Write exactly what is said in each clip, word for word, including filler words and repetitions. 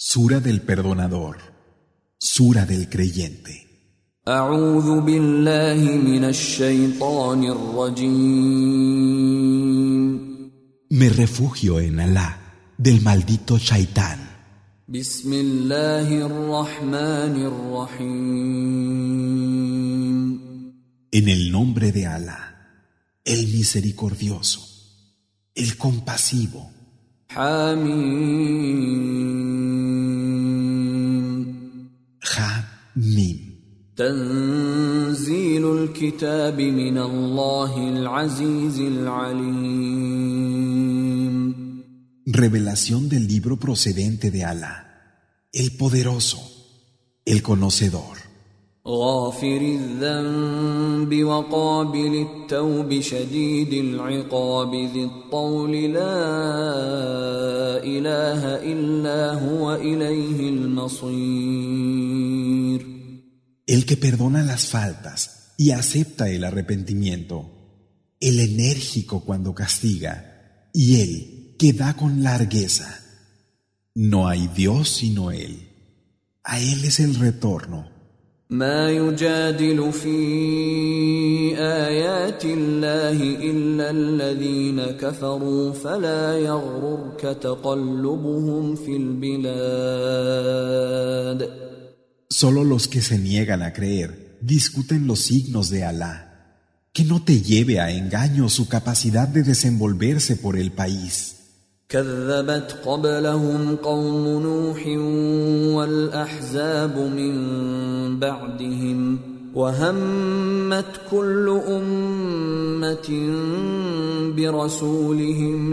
Sura del Perdonador, Sura del Creyente. أعوذ بالله من الشيطان الرجيم. Me refugio en Alá del maldito Shaitán. بسم الله الرحمن الرحيم. En el nombre de Alá, el misericordioso, el compasivo. حميم. Ha-Mim. تنزيل الكتاب من الله العزيز العليم. Revelación del libro procedente de Alá, el poderoso, el conocedor. غافر الذنب وقابل التوب شديد العقاب ذي الطول لا إله إلا هو إليه المصير. El que perdona las faltas y acepta el arrepentimiento, el enérgico cuando castiga y el que da con largueza. No hay Dios sino Él. A Él es el retorno. ما يجادل في آيات الله إلا الذين كفروا فلا يغررك تقلبهم في البلاد. Solo los que se niegan a creer discuten los signos de Alá. Que no te lleve a engaño su capacidad de desenvolverse por el país. كذبت قبلهم قوم نوح والأحزاب من بعدهم وهمت كل أمة برسولهم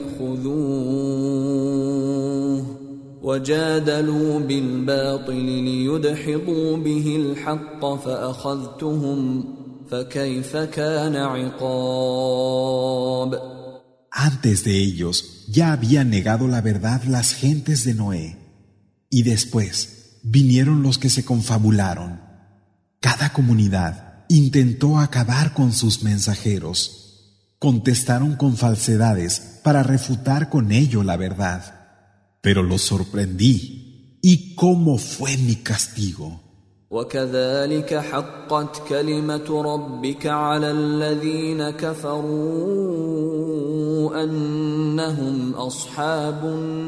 ليأخذوه وجادلوا بالباطل ليدحضوا به الحق فأخذتهم فكيف كان عقاب. Antes de ellos ya habían negado la verdad las gentes de Noé, y después vinieron los que se confabularon. Cada comunidad intentó acabar con sus mensajeros. Contestaron con falsedades para refutar con ello la verdad. Pero los sorprendí. ¿Y cómo fue mi castigo? وكذلك حقت كلمة ربك على الذين كفروا أنهم أصحاب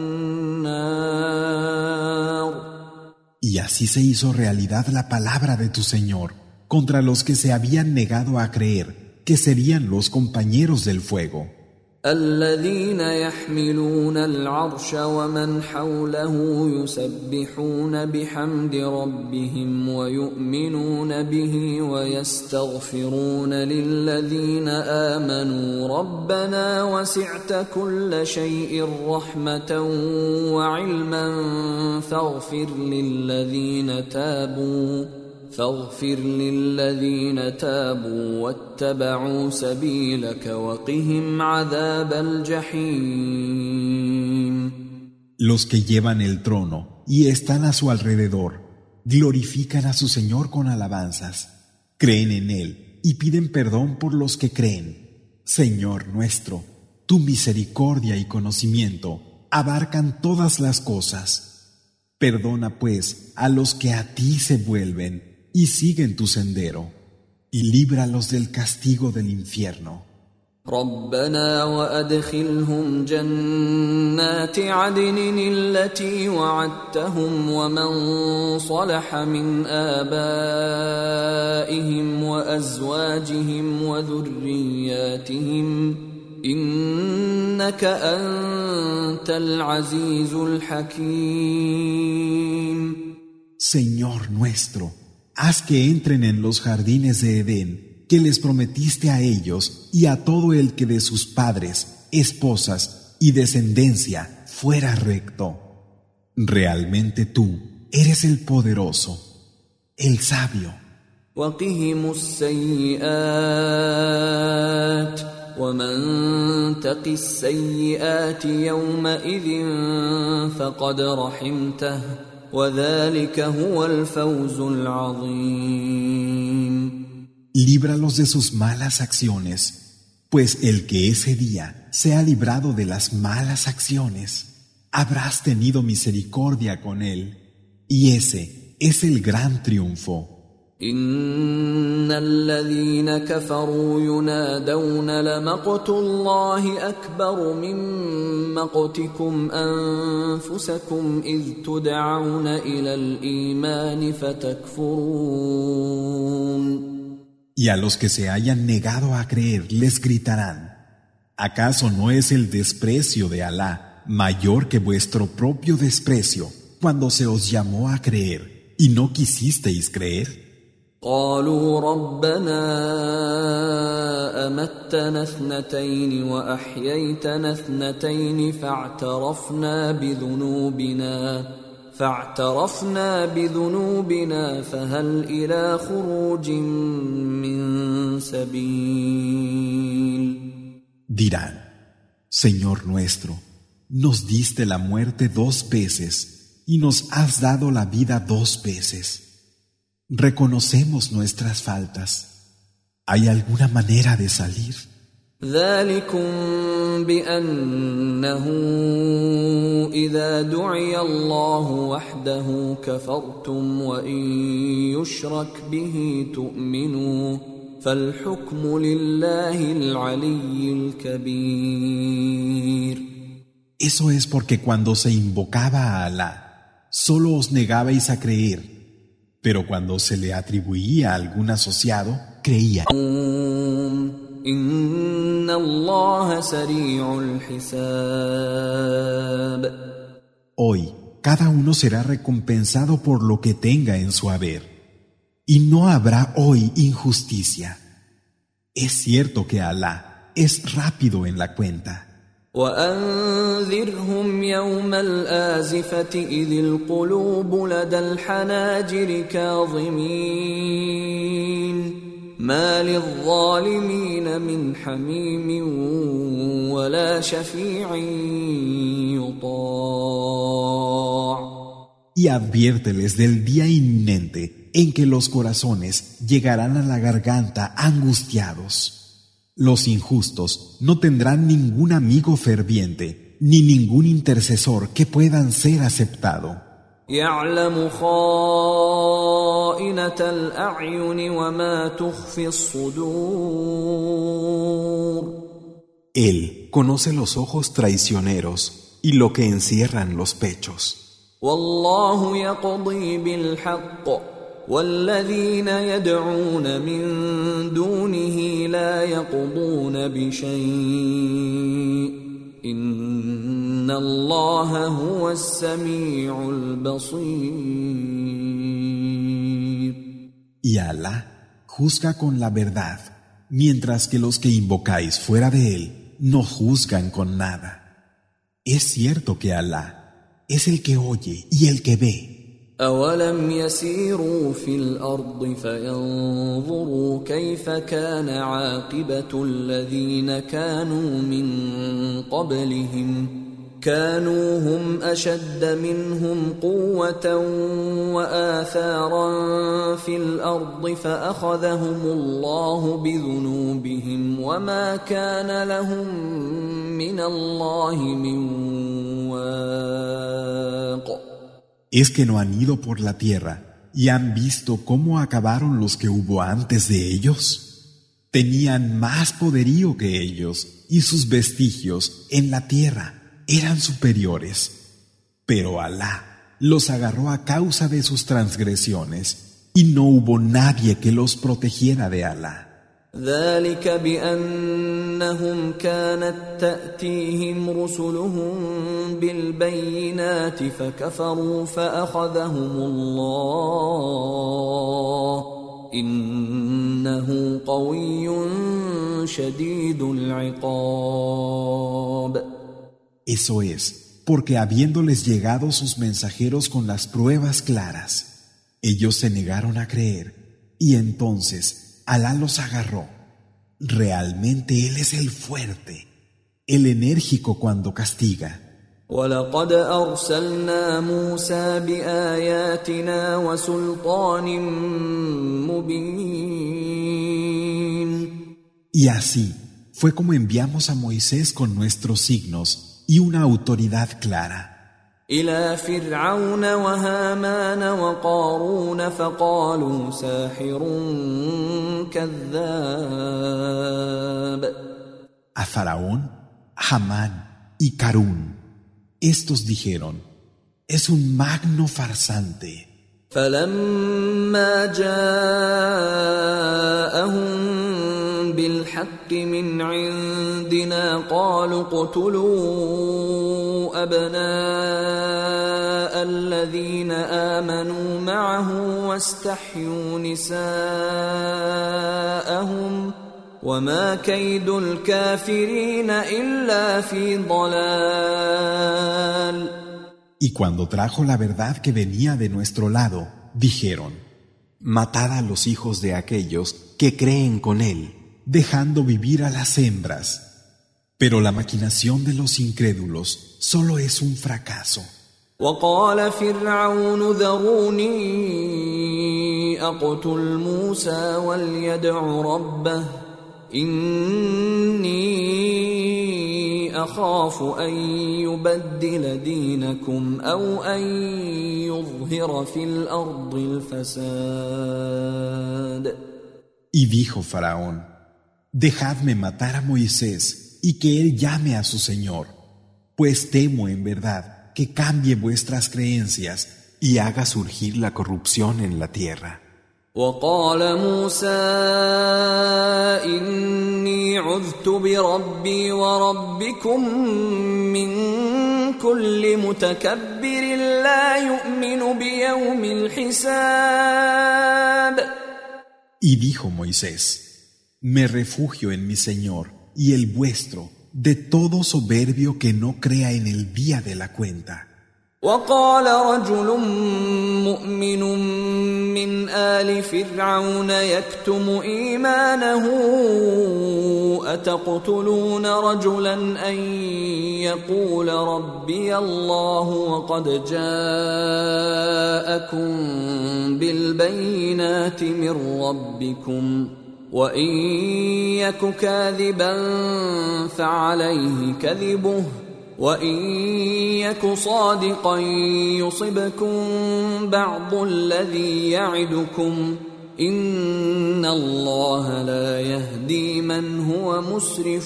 النار. Y así se hizo realidad la palabra de tu Señor contra los que se habían negado a creer que serían los compañeros del fuego. الذين يحملون العرش ومن حوله يسبحون بحمد ربهم ويؤمنون به ويستغفرون للذين آمنوا ربنا وسعت كل شيء رحمة وعلما فاغفر للذين تابوا فاغفر للذين تابوا واتبعوا سبيلك وقهم عذاب الجحيم. Los que llevan el trono y están a su alrededor glorifican a su Señor con alabanzas, creen en Él y piden perdón por los que creen. Señor nuestro, tu misericordia y conocimiento abarcan todas las cosas. Perdona pues a los que a ti se vuelven y siguen tu sendero, y líbralos del castigo del infierno. ربنا وأدخلهم جنات عدن التي وعدتهم ومن صلح من آبائهم وأزواجهم وذرياتهم إنك أنت العزيز الحكيم. Señor nuestro, haz que entren en los jardines de Edén que les prometiste a ellos y a todo el que de sus padres, esposas y descendencia fuera recto. Realmente tú eres el poderoso, el sabio. وقهم السيئات ومن تق السيئات يومئذ فقد رحمته وذلك هو الفوز العظيم. Líbralos de sus malas acciones, pues el que ese día se ha librado de las malas acciones, habrás tenido misericordia con él, y ese es el gran triunfo. إن الذين كفروا ينادون لمقت الله أكبر من مقتكم أنفسكم إذ تدعون إلى الإيمان فتكفرون. Y a los que se hayan negado a creer les gritarán: ¿acaso no es el desprecio de Alá mayor que vuestro propio desprecio cuando se os llamó a creer y no quisisteis creer? قالوا ربنا أمتنا اثنتين وأحييتنا اثنتين فاعترفنا بذنوبنا فاعترفنا بذنوبنا فهل إلى خروج من سبيل. Dirán: Señor nuestro, nos diste la muerte dos veces y nos has dado la vida dos veces. Reconocemos nuestras faltas. ¿Hay alguna manera de salir? ذلكم بأنه إذا دعي الله وحده كفرتم وإن يشرك به تؤمنوا فالحكم لله العلي الكبير. Eso es porque cuando se invocaba a Alá, solo os negabais a creer. Pero cuando se le atribuía algún asociado, creía. Hoy, cada uno será recompensado por lo que tenga en su haber. Y no habrá hoy injusticia. Es cierto que Alá es rápido en la cuenta. وأنذرهم يوم الآزفة إذ القلوب لدى الحناجر كاظمين ما للظالمين من حميم ولا شفيع يطاع. Y adviérteles del día inminente en que los corazones llegarán a la garganta angustiados. Los injustos no tendrán ningún amigo ferviente, ni ningún intercesor que puedan ser aceptado. يعلم خائنة الأعين وما تخفي الصدور. Él conoce los ojos traicioneros y lo que encierran los pechos. والله يقضي بالحق والذين يدعون من دونه لا يقضون بشيء إن الله هو السميع البصير. Y Alá juzga con la verdad, mientras que los que invocáis fuera de él no juzgan con nada. Es cierto que Alá es el que oye y el que ve. أولم يسيروا في الأرض فينظروا كيف كان عاقبة الذين كانوا من قبلهم كانوا هم أشد منهم قوة وآثارا في الأرض فأخذهم الله بذنوبهم وما كان لهم من الله من واق. ¿Es que no han ido por la tierra y han visto cómo acabaron los que hubo antes de ellos? Tenían más poderío que ellos y sus vestigios en la tierra eran superiores. Pero Alá los agarró a causa de sus transgresiones y no hubo nadie que los protegiera de Alá. ذلك بأنهم كانت تأتيهم رسلهم بالبينات فكفروا فأخذهم الله إنه قوي شديد العقاب. Eso es, porque habiéndoles llegado sus mensajeros con las pruebas claras, ellos se negaron a creer y entonces Alá los agarró. Realmente Él es el fuerte, el enérgico cuando castiga. وَلَقَدْ أَرْسَلْنَا مُوسَى بِآيَاتِنَا وَسُلْطَانٍ مُبِينٍ. Y así fue como enviamos a Moisés con nuestros signos y una autoridad clara. إلى فرعون وهامان وقارون فقالوا ساحر كذاب. A Faraón, Hamán y Carún. Estos dijeron: es un magno farsante. فلما جاءهم بالحق من عندنا قالوا اقتلوا أبناء الذين آمنوا معه واستحيوا نساءهم وما كيد الكافرين إلا في ضلال. Y cuando trajo la verdad que venía de nuestro lado, dijeron: matad a los hijos de aquellos que creen con él, dejando vivir a las hembras. Pero la maquinación de los incrédulos solo es un fracaso. وقال فرعون ذروني أقتل موسى وليدع ربه إني أخاف أن يبدل دينكم أو أن يظهر في الأرض الفساد. Y dijo Faraón: dejadme matar a Moisés y que él llame a su Señor, pues temo en verdad que cambie vuestras creencias y haga surgir la corrupción en la tierra. وقال موسى إني عذت بربي وربكم من كل متكبر لا يؤمن بيوم الحساب. Y dijo Moisés: me refugio en mi Señor y el vuestro de todo soberbio que no crea en el día de la cuenta. وقال رجل مؤمن من آل فرعون يكتم إيمانه أتقتلون رجلا أن يقول ربي الله وقد جاءكم بالبينات من ربكم وإن يك كاذبا فعليه كذبه وَإِن يَكُ صَادِقًا يُصِبْكُم بَعْضُ الَّذِي يَعِدُكُمْ إِنَّ اللَّهَ لَا يَهْدِي مَنْ هُوَ مُسْرِفٌ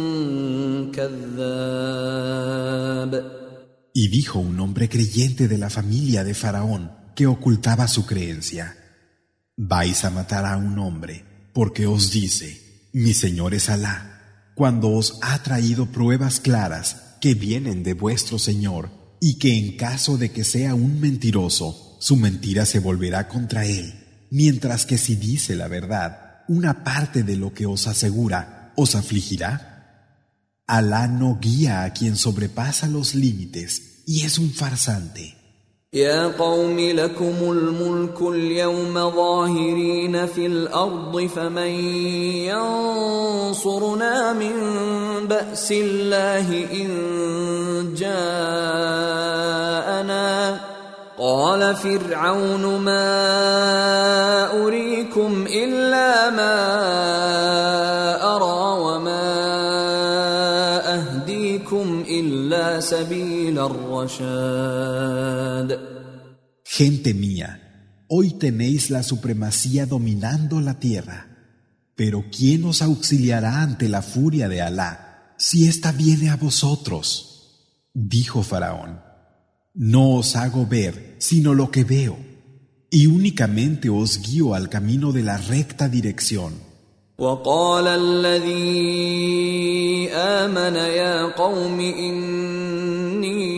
كَذَّابٌ. Y dijo un hombre creyente de la familia de Faraón que ocultaba su creencia: vais a matar a un hombre porque os dice: mi Señor es Alá, cuando os ha traído pruebas claras que vienen de vuestro Señor, y que en caso de que sea un mentiroso, su mentira se volverá contra él, mientras que si dice la verdad, una parte de lo que os asegura os afligirá. Alá no guía a quien sobrepasa los límites y es un farsante. يا قوم لكم الملك اليوم ظاهرين في الأرض فمن ينصرنا من بأس الله إن جاءنا قال فرعون ما أريكم إلا ما أرى وما أهديكم إلا سبيل الرشاد. Gente mía, hoy tenéis la supremacía dominando la tierra, pero ¿quién os auxiliará ante la furia de Alá si ésta viene a vosotros? Dijo Faraón: no os hago ver sino lo que veo, y únicamente os guío al camino de la recta dirección. وقال الذي آمن يا قوم إني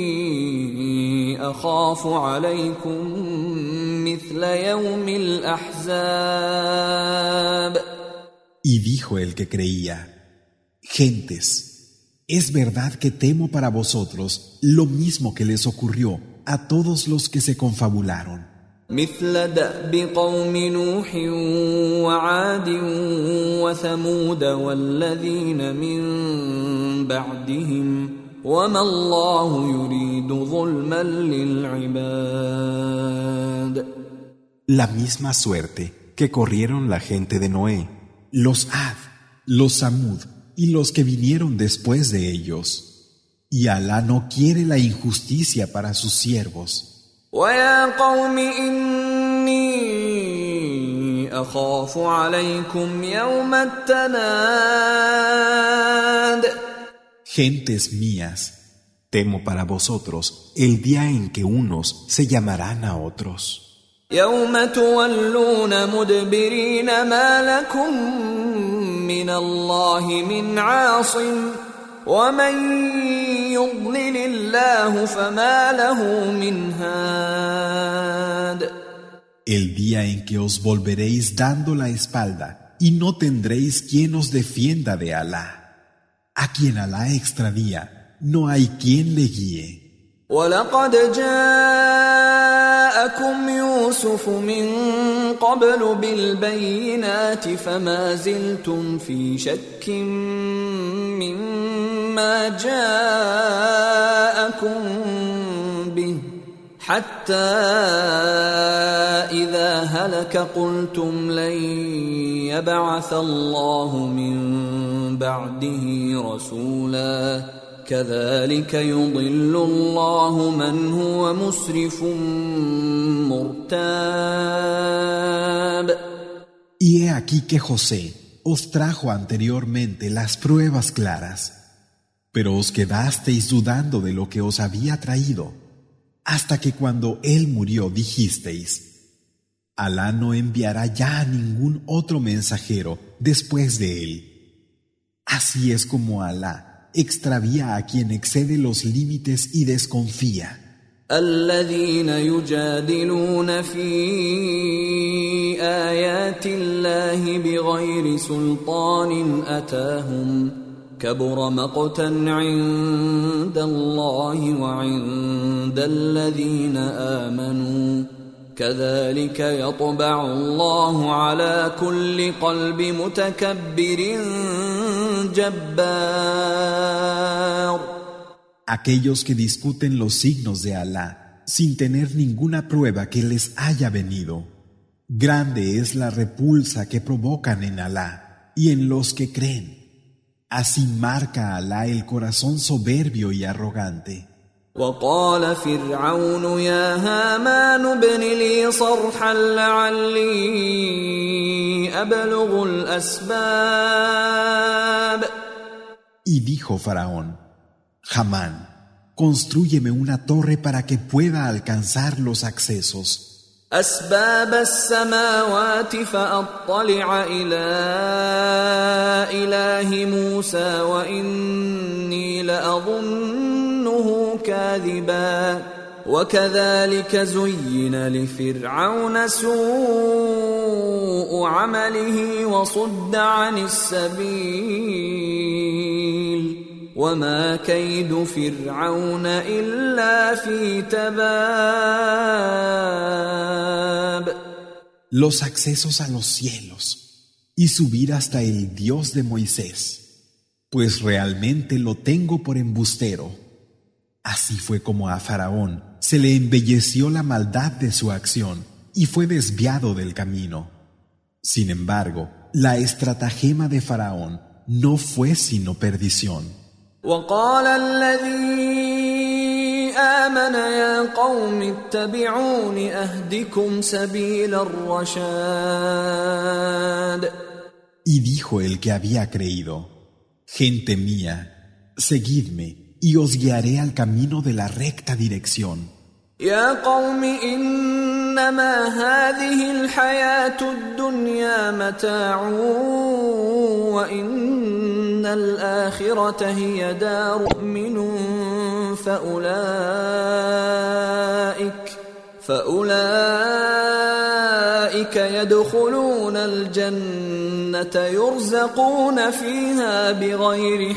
أخاف عليكم مثل يوم الأحزاب. Y dijo el que creía: gentes, es verdad que temo para vosotros lo mismo que les ocurrió a todos los que se confabularon. مثل دأب قوم نوح وعاد وثمود والذين من بعدهم وما الله يريد ظلما للعباد. La misma suerte que corrieron la gente de Noé, los Ad, los Samud y los que vinieron después de ellos. Y Alá no quiere la injusticia para sus siervos. وَيَا قَوْمِ إِنِّي أَخَافُ عَلَيْكُمْ يَوْمَ التَّنَادِ. Gentes mías, temo para vosotros el día en que unos se llamarán a otros. يَوْمَ تُوَلُّونَ مُدْبِرِينَ مَا لَكُمْ مِنَ اللَّهِ مِنْ عَاصِمٍ وَمَنْ يُضْلِلِ اللَّهُ فَمَا لَهُ مِنْ هَادٍ. El día en que os volveréis dando la espalda y no tendréis quien os defienda de Alá. A quien Alá extravía, no hay quien le guíe. وَلَقَدْ جَاءَكُمْ يُوسُفُ مِنْ قَبْلُ بِالْبَيِّنَاتِ فَمَا زِلْتُمْ فِي شَكٍّ مِّمَّا جَاءَكُمْ بِهِ حَتَّى إِذَا هَلَكَ قُلْتُمْ لَنْ يَبْعَثَ اللَّهُ مِنْ بَعْدِهِ رَسُولًا كَذَلِكَ يُضِلُّ اللَّهُ مَنْ هُوَ مُسْرِفٌ مُرْتَابٌ. Y he aquí que José os trajo anteriormente las pruebas claras, pero os quedasteis dudando de lo que os había traído, hasta que cuando él murió dijisteis: Alá no enviará ya a ningún otro mensajero después de él. Así es como Alá extravía a quien excede los límites y desconfía. الذين يجادلون في آيات الله بغير سلطان أتاهم كبر مقتا عند الله وعند الذين آمنوا كذلك يطبع الله على كل قلب متكبر جبار. Aquellos que discuten los signos de Alá sin tener ninguna prueba que les haya venido. Grande es la repulsa que provocan en Alá y en los que creen. Así marca Alá el corazón soberbio y arrogante. وقال فرعون يا هامان ابن لي صرحا لعلي أبلغ الأسباب. Y dijo Faraón: Hamán, constrúyeme una torre para que pueda alcanzar los accesos. أسباب السماوات فأطلع إلى إله موسى وإني لأظنه كاذبا وكذلك زين لفرعون سوء عمله وصد عن السبيل وما كيد فرعون إلا في تباب. Los accesos a los cielos y subir hasta el Dios de Moisés, pues realmente lo tengo por embustero. Así fue como a Faraón se le embelleció la maldad de su acción y fue desviado del camino. Sin embargo, la estratagema de Faraón no fue sino perdición. وقال الذي آمن يا قوم اتبعون أهدكم سبيل الرشاد. Y dijo el que había creído: Gente mía, seguidme y os guiaré al camino de la recta dirección. يا قوم إنما هذه الحياة الدنيا متاع وإن الآخرة هي دار مؤمن فأولئك فأولئك يدخلون الجنة يرزقون فيها بغير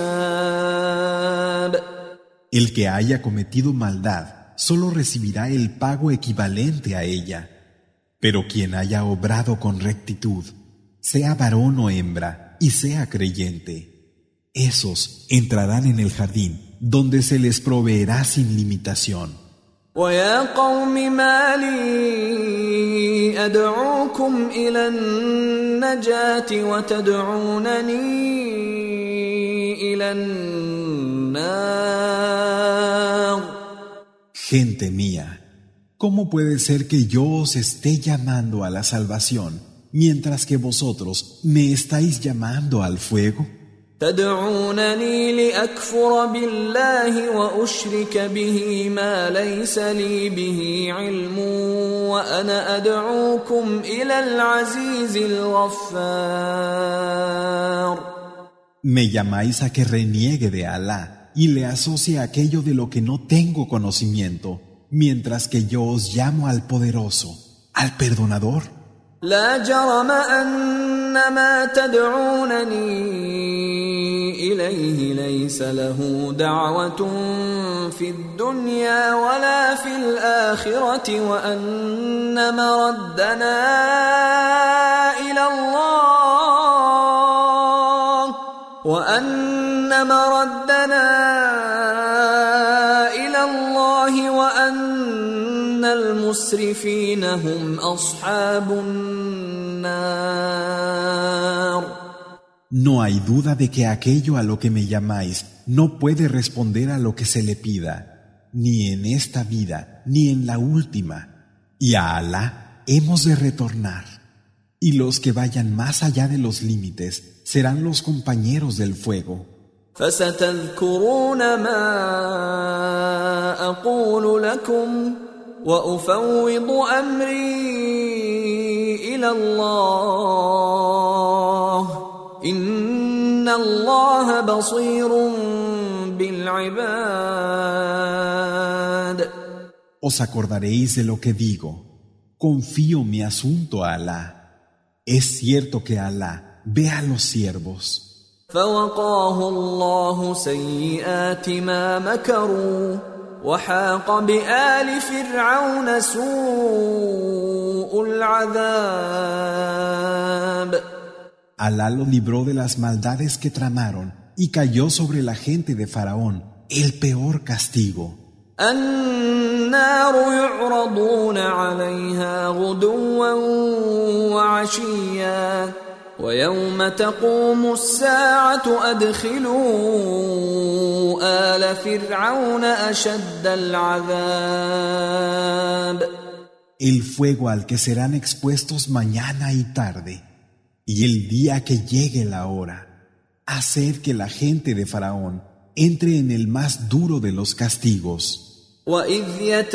حساب. El que haya cometido maldad solo recibirá el pago equivalente a ella. Pero quien haya obrado con rectitud, sea varón o hembra, y sea creyente, esos entrarán en el jardín, donde se les proveerá sin limitación. وَيَا قَوْمِ مَا لِي أَدْعُوكُمْ إِلَى النَّجَاةِ وَتَدْعُونَنِي إِلَى النَّارِ Gente mía, ¿cómo puede ser que yo os esté llamando a la salvación mientras que vosotros me estáis llamando al fuego? تدعونني لأكفر بالله وأشرك به ما ليس لي به علم وأنا أدعوكم إلى العزيز الغفار. Me llamáis a que reniegue de Alá y le asocie aquello de lo que no tengo conocimiento, mientras que yo os llamo al poderoso, al perdonador. لا جرم أن ما تدعونني إليه ليس له دعوة في الدنيا ولا في الآخرة وأن مردنا إلى الله وأن مردنا إلى الله وأن المسرفين هم أصحاب النار. No hay duda de que aquello a lo que me llamáis no puede responder a lo que se le pida, ni en esta vida, ni en la última. Y a Alá hemos de retornar. Y los que vayan más allá de los límites serán los compañeros del fuego. فستذكرون ما أقول لكم وأفوض أمري إلى الله إن الله بصير بالعباد. Os acordaréis de lo que digo. Confío mi asunto a Alá. Es cierto que Alá ve a los siervos. فوقاه الله سيئات ما مكروا وحاق بآل فرعون سوء العذاب. Alá lo libró de las maldades que tramaron y cayó sobre la gente de Faraón el peor castigo. النار يعرضون عليها غدوا وعشيا ويوم تقوم الساعة أدخلوا آل فرعون أشد العذاب. El fuego al que serán expuestos mañana y tarde, y el día que llegue la hora, hacer que la gente de Faraón entre en el más duro de los castigos. وَإِذْ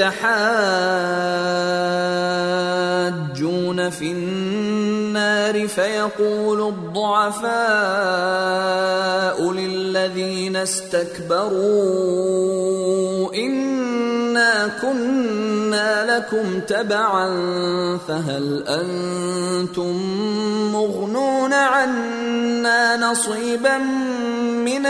يَتَحَاجُّونَ فِي النَّارِ فَيَقُولُ الضُّعَفَاءُ لِلَّذِينَ اسْتَكْبَرُوا إِنَّا كُنَّا لَكُمْ تَبَعًا فَهَلْ أَنْتُمْ مُغْنُونَ عَنَّا نَصِيبًا مِنَ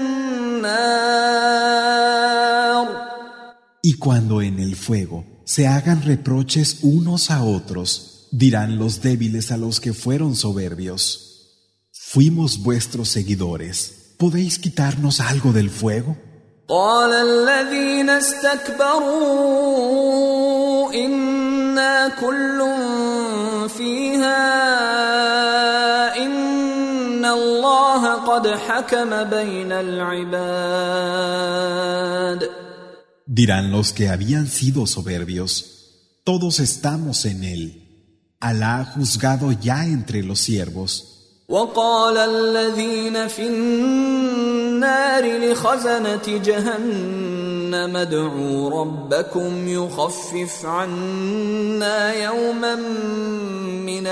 النَّارِ. Y cuando en el fuego se hagan reproches unos a otros, dirán los débiles a los que fueron soberbios: fuimos vuestros seguidores, ¿podéis quitarnos algo del fuego? قال الذين استكبروا إنا كل فيها إن الله قد حكم بين العباد. Dirán los que habían sido soberbios: todos estamos en él. Alá ha juzgado ya entre los siervos. وقال الذين في النار لخزنة جهنم ادعوا ربكم يخفف عنا يوما من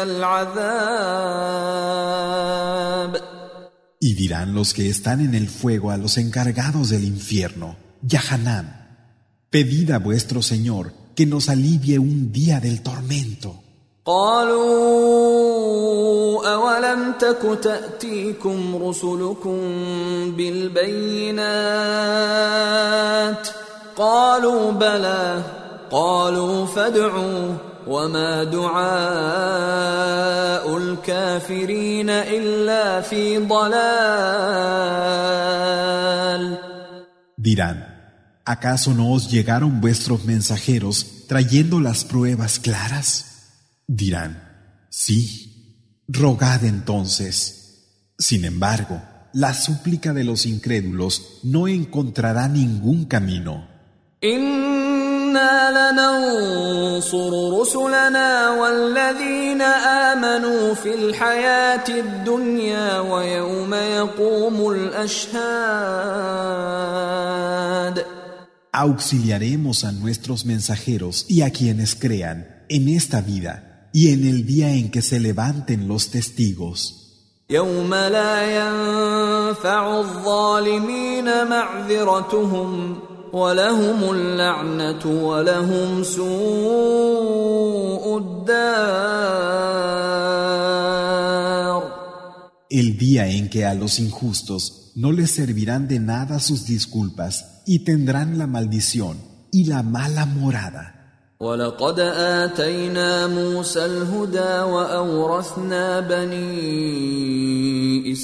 العذاب. Y dirán los que están en el fuego a los encargados del infierno, Yahanam: pedid a vuestro Señor que nos alivie un día del tormento. قالوا أولم تك تأتيكم رسلكم بالبينات قالوا بلى قالوا فادعوا وما دعاء الكافرين إلا في ضلال. Dirán: ¿acaso no os llegaron vuestros mensajeros trayendo las pruebas claras? Dirán: sí, rogad entonces. Sin embargo, la súplica de los incrédulos no encontrará ningún camino. إن إنا لننصر رسلنا والذين آمنوا في الحياة الدنيا ويوم يقوم الأشهاد. Auxiliaremos a nuestros mensajeros y a quienes crean en esta vida y en el día en que se levanten los testigos. يوم لا ينفع الظالمين معذرتهم ولهم اللعنة ولهم سوء الدار. El día en que a los injustos no les servirán de nada sus disculpas y tendrán la maldición y la mala morada. وَلَقَدْ آتَيْنَا مُوسَى الْهُدَى وَأَوْرَثْنَا بَنِي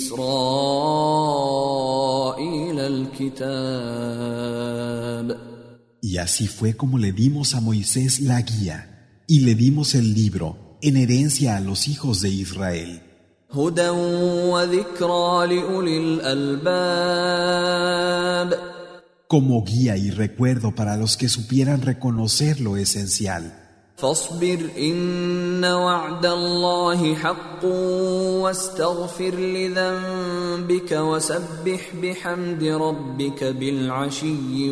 إِسْرَائِيلَ الْكِتَابَ. Y así fue como le dimos a Moisés la guía y le dimos el libro en herencia a los hijos de Israel. هُدًى وَذِكْرَى لِأُولِي الْأَلْبَابِ. Como guía y recuerdo para los que supieran reconocer lo esencial. فاصبر إن وعد الله حق واستغفر لذنبك وسبح بحمد ربك بالعشي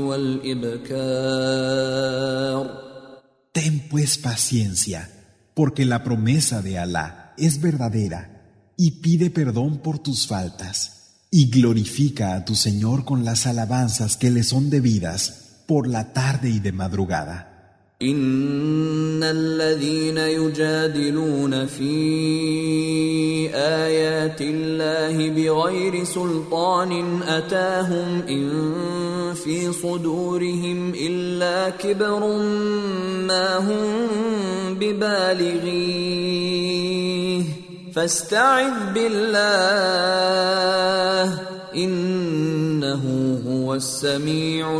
والإبكار. Ten pues paciencia, porque la promesa de Alá es verdadera, y pide perdón por tus faltas. Y glorifica a tu Señor con las alabanzas que le son debidas por la tarde y de madrugada. إن الذين يجادلون في آيات الله بغير سلطان أتاهم إن في صدورهم إلا كبر ما هم ببالغيه فاستعذ بالله إنه هو السميع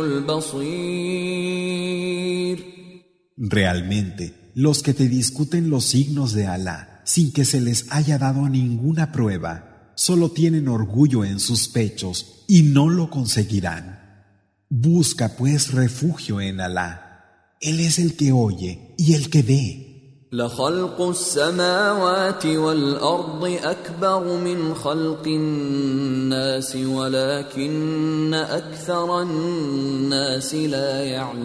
البصير. Realmente, los que te discuten los signos de Alá sin que se les haya dado ninguna prueba, solo tienen orgullo en sus pechos y no lo conseguirán. Busca pues refugio en Alá. Él es el que oye y el que ve. لخلق السماوات والأرض أكبر من خلق الناس ولكن أكثر الناس لا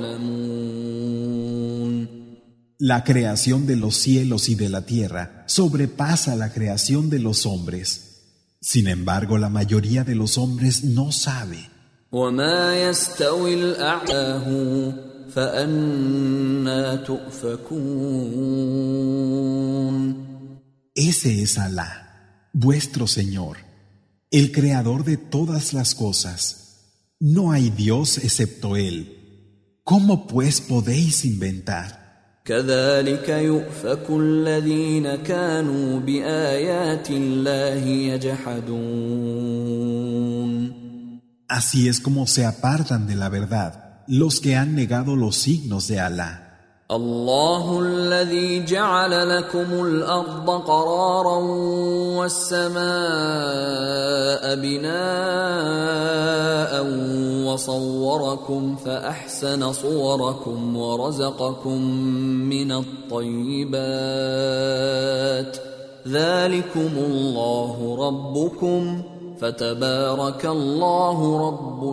يعلمون. La creación de los cielos y de la tierra sobrepasa la creación de los hombres. Sin embargo, la mayoría de los hombres no sabe. وما يستوي الأعلى فأنا تؤفكون. Ese es Alá, vuestro Señor, el creador de todas las cosas. No hay Dios excepto Él. ¿Cómo pues podéis inventar? كذلك يؤفك الذين كانوا بآيات الله يجحدون. Así es como se apartan de la verdad los que han negado los signos de Alá. الله الذي جعل لكم الأرض قرارا والسماء بناء وصوركم فأحسن صوركم ورزقكم من الطيبات ذلكم الله ربكم فتبارك الله رب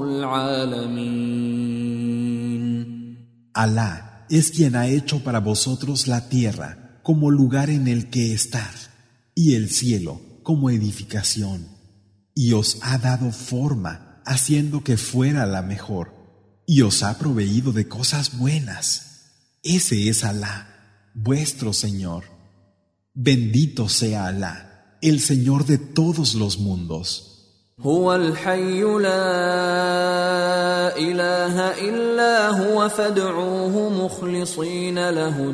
العالمين. Alá es quien ha hecho para vosotros la tierra como lugar en el que estar y el cielo como edificación, y os ha dado forma haciendo que fuera la mejor, y os ha proveído de cosas buenas. Ese es Alá, vuestro Señor. Bendito sea Alá, el Señor de todos los mundos. هو الحي لا إله إلا هو فادعوه مخلصين له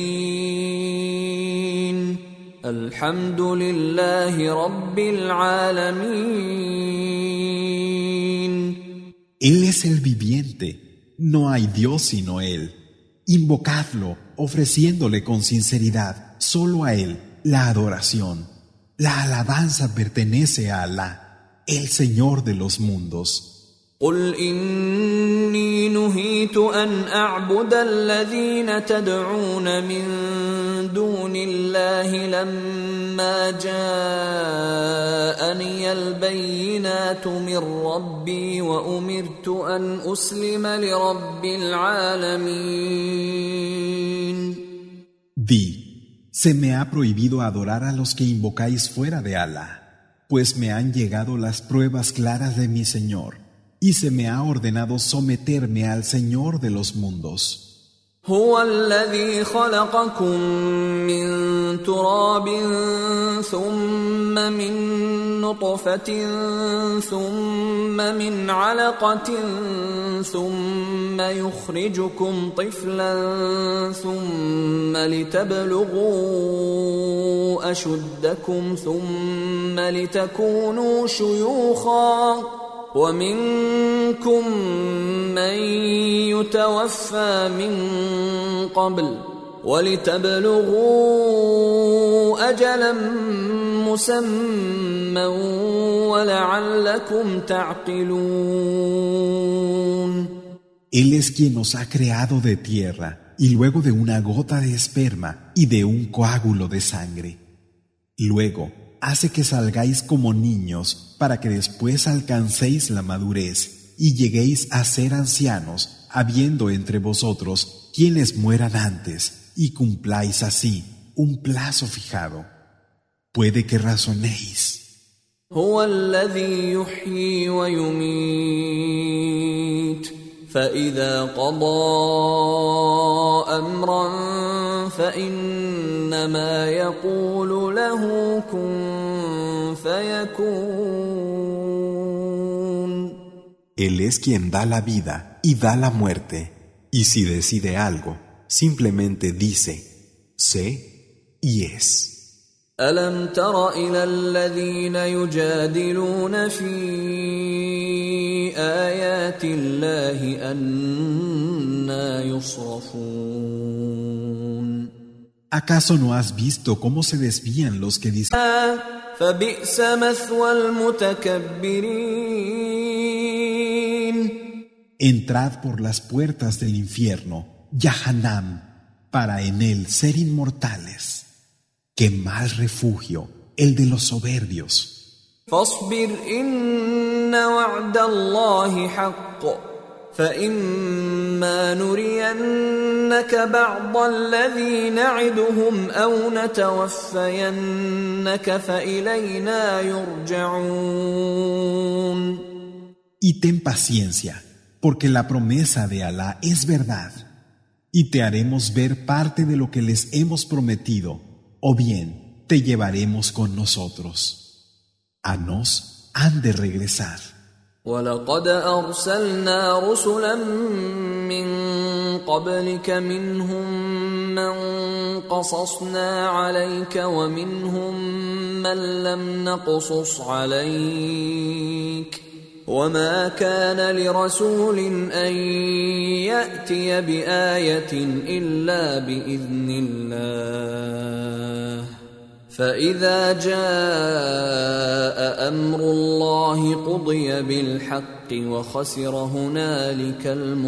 الدين الحمد لله رب العالمين. Él es el viviente, no hay Dios sino Él. Invocadlo, ofreciéndole con sinceridad solo a Él la adoración. La alabanza pertenece a Alá, el Señor de los mundos. قل إني نهيت أن أعبد الذين تدعون من دون الله لما جاءني البينات من ربي وأمرت أن أسلم لرب العالمين. Di, se me ha prohibido adorar a los que invocáis fuera de Alá, pues me han llegado las pruebas claras de mi Señor. Y se me ha ordenado someterme al Señor de los mundos. هو الذي خلقكم من تراب ثم من نطفة ثم من علقة ثم يخرجكم طفلا ثم لتبلغوا أشدكم ثم لتكونوا شيوخا ومنكم من يتوفى من قبل ولتبلغوا أجلا مسمى ولعلكم تعقلون. Él es quien nos ha creado de tierra y luego de una gota de esperma y de un coágulo de sangre. Luego hace que salgáis como niños para que después alcancéis la madurez y lleguéis a ser ancianos, habiendo entre vosotros quienes mueran antes, y cumpláis así un plazo fijado. Puede que razonéis. هو الذي يحيي ويميت فإذا قضى أمرا فإنما يقول له كن فيكون. Él es quien da la vida y da la muerte, y si decide algo, simplemente dice, sé y es. ألم تر إلى الذين يجادلون في آيات الله أنى يصرفون. ¿Acaso no has visto cómo se desvían los que dicen? فبئس مثوى المتكبرين. Entrad por las puertas del infierno, Yahanam, para en él ser inmortales. ¡Qué mal refugio el de los soberbios! فاصبر إن وعد الله حق فإما نرينك بعض الذي نعدهم أو نتوفينك فإلينا يرجعون. Y ten paciencia, porque la promesa de Alá es verdad, y te haremos ver parte de lo que les hemos prometido, o bien te llevaremos con nosotros. A nos han de regresar. وَلَقَدْ أَرْسَلْنَا رُسُلًا مِّن قَبْلِكَ مِنْهُم مَّن قَصَصْنَا عَلَيْكَ وَمِنْهُم مَّن لَّمْ نَقْصُصْ عَلَيْكَ وَمَا كَانَ لِرَسُولٍ أَن يَأْتِيَ بِآيَةٍ إِلَّا بِإِذْنِ اللَّهِ فإذا جاء أمر الله قضي بالحق وخسر هنالك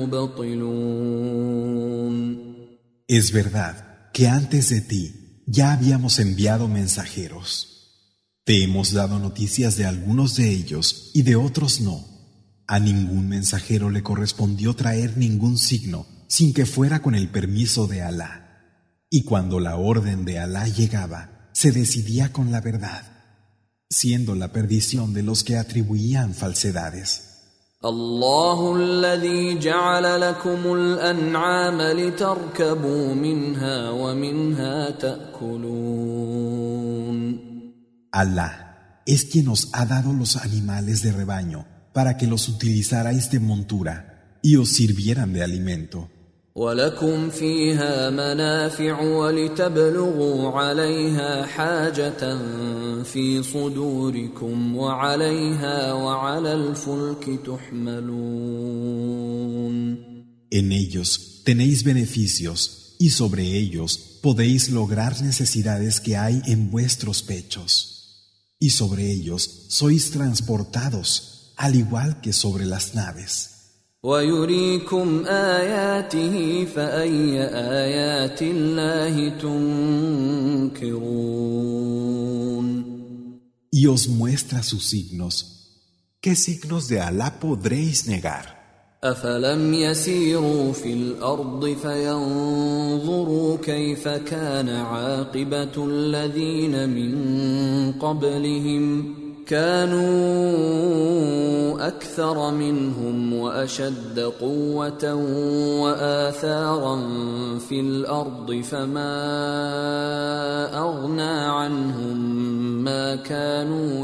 المبطلون. Es verdad que antes de ti ya habíamos enviado mensajeros. Te hemos dado noticias de algunos de ellos y de otros no. A ningún mensajero le correspondió traer ningún signo sin que fuera con el permiso de Alá. Y cuando la orden de Alá llegaba, se decidía con la verdad, siendo la perdición de los que atribuían falsedades. الله الذي جعل لكم الأنعام لتركبوا منها ومنها تأكلون. Alá es quien os ha dado los animales de rebaño para que los utilizarais de montura y os sirvieran de alimento. وَلَكُمْ فِيهَا مَنَافِعُ وَلِتَبْلُغُوا عَلَيْهَا حَاجَةً فِي صُدُورِكُمْ وَعَلَيْهَا وَعَلَى الْفُلْكِ تُحْمَلُونَ. En ellos tenéis beneficios y sobre ellos podéis lograr necesidades que hay en vuestros pechos. Y sobre ellos sois transportados, al igual que sobre las naves. ويريكم آياته فأي آيات الله تنكرون Y os muestra sus signos. ¿Qué signos de Alá podréis negar? أفلم يسيروا في الأرض فينظروا كيف كان عاقبة الذين من قبلهم كانوا أكثر منهم وأشد قوة وآثارا في الأرض فما أغنى عنهم ما كانوا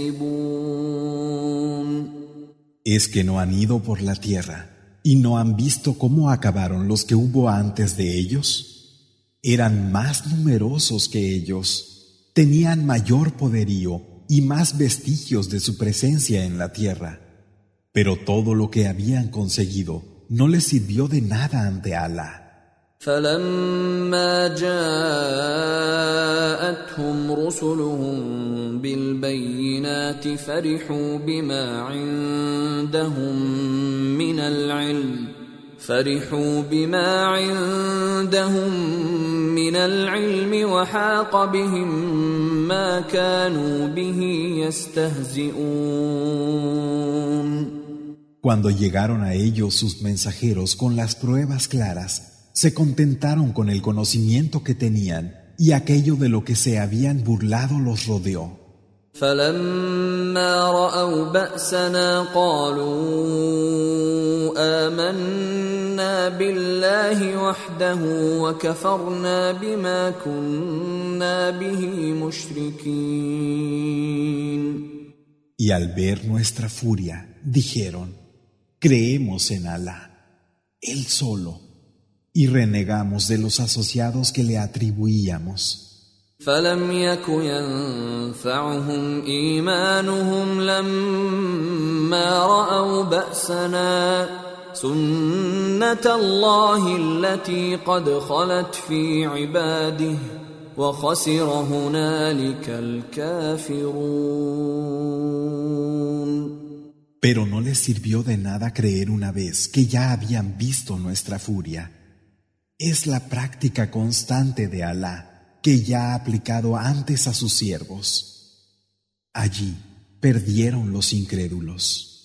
يكسبون ¿Es que no han ido por la tierra y no han visto cómo acabaron los que hubo antes de ellos? Eran más numerosos que ellos, tenían mayor poderío y más vestigios de su presencia en la tierra. Pero todo lo que habían conseguido no les sirvió de nada ante Alá. فلما جاءتهم رسلهم بالبينات فرحوا بما عندهم من العلم فرحوا بما عندهم من العلم وحاق بهم ما كانوا به يستهزئون. Cuando llegaron a ellos sus mensajeros con las pruebas claras, se contentaron con el conocimiento que tenían y aquello de lo que se habían burlado los rodeó. فلما رأوا بأسنا قالوا آمنا بالله وحده وكفرنا بما كنا به مشركين. Y al ver nuestra furia, dijeron, creemos en Alá, Él solo, y renegamos de los asociados que le atribuíamos. فلم يك ينفعهم إيمانهم لما رأوا بأسنا سنة الله التي قد خلت في عباده وخسر هنالك الكافرون. Pero no les sirvió de nada creer una vez que ya habían visto nuestra furia. Es la práctica constante de Alá, que ya ha aplicado antes a sus siervos. Allí perdieron los incrédulos.